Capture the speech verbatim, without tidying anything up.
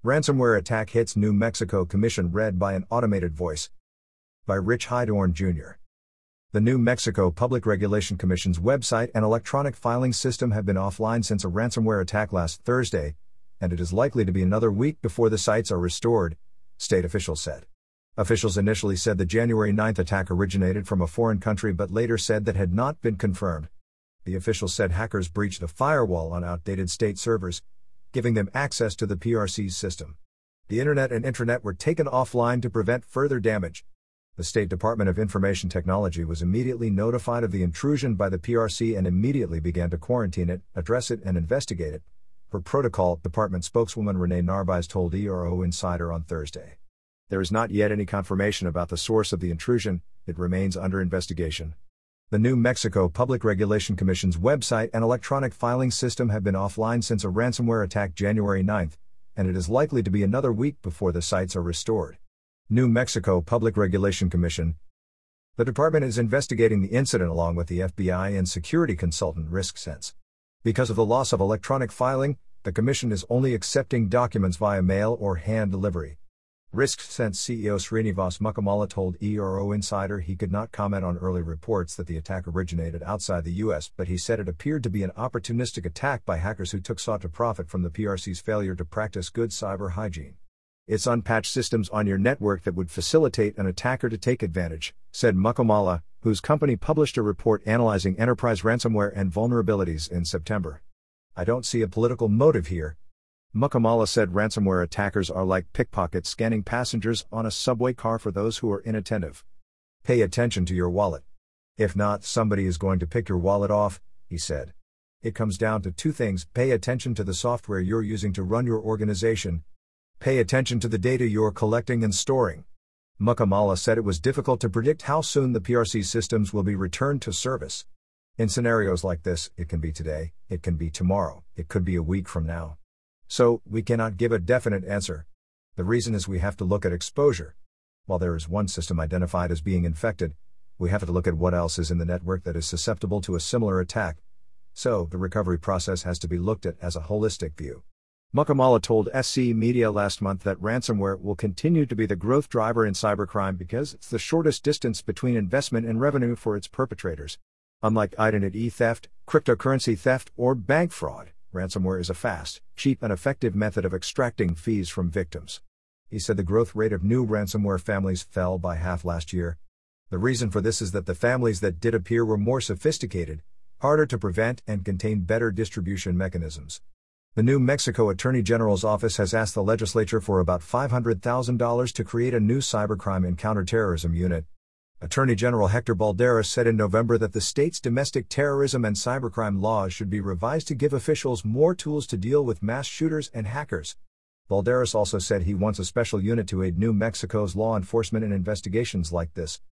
Ransomware attack hits New Mexico Commission, read by an automated voice. By Rich Hydorn Junior The New Mexico Public Regulation Commission's website and electronic filing system have been offline since a ransomware attack last Thursday, and it is likely to be another week before the sites are restored, state officials said. Officials initially said the January ninth attack originated from a foreign country but later said that had not been confirmed. The officials said hackers breached a firewall on outdated state servers, giving them access to the P R C's system. The internet and intranet were taken offline to prevent further damage. The State Department of Information Technology was immediately notified of the intrusion by the P R C and immediately began to quarantine it, address it, and investigate it, per protocol, Department spokeswoman Renee Narvaez told E R O Insider on Thursday. There is not yet any confirmation about the source of the intrusion, it remains under investigation. The New Mexico Public Regulation Commission's website and electronic filing system have been offline since a ransomware attack January ninth, and it is likely to be another week before the sites are restored. New Mexico Public Regulation Commission. The department is investigating the incident along with the F B I and security consultant RiskSense. Because of the loss of electronic filing, the commission is only accepting documents via mail or hand delivery. RiskSense C E O Srinivas Mukamala told E R O Insider he could not comment on early reports that the attack originated outside the U S, but he said it appeared to be an opportunistic attack by hackers who took sought to profit from the P R C's failure to practice good cyber hygiene. It's unpatched systems on your network that would facilitate an attacker to take advantage, said Mukamala, whose company published a report analyzing enterprise ransomware and vulnerabilities in September. I don't see a political motive here. Mukamala said ransomware attackers are like pickpockets scanning passengers on a subway car for those who are inattentive. Pay attention to your wallet. If not, somebody is going to pick your wallet off, he said. It comes down to two things: pay attention to the software you're using to run your organization. Pay attention to the data you're collecting and storing. Mukamala said it was difficult to predict how soon the P R C systems will be returned to service. In scenarios like this, it can be today, it can be tomorrow, it could be a week from now. So, we cannot give a definite answer. The reason is we have to look at exposure. While there is one system identified as being infected, we have to look at what else is in the network that is susceptible to a similar attack. So, the recovery process has to be looked at as a holistic view. Mukamala told S C Media last month that ransomware will continue to be the growth driver in cybercrime because it's the shortest distance between investment and revenue for its perpetrators. Unlike identity theft, cryptocurrency theft, or bank fraud, ransomware is a fast, cheap, and effective method of extracting fees from victims. He said the growth rate of new ransomware families fell by half last year. The reason for this is that the families that did appear were more sophisticated, harder to prevent, and contained better distribution mechanisms. The New Mexico Attorney General's office has asked the legislature for about five hundred thousand dollars to create a new cybercrime and counterterrorism unit. Attorney General Hector Balderas said in November that the state's domestic terrorism and cybercrime laws should be revised to give officials more tools to deal with mass shooters and hackers. Balderas also said he wants a special unit to aid New Mexico's law enforcement in investigations like this.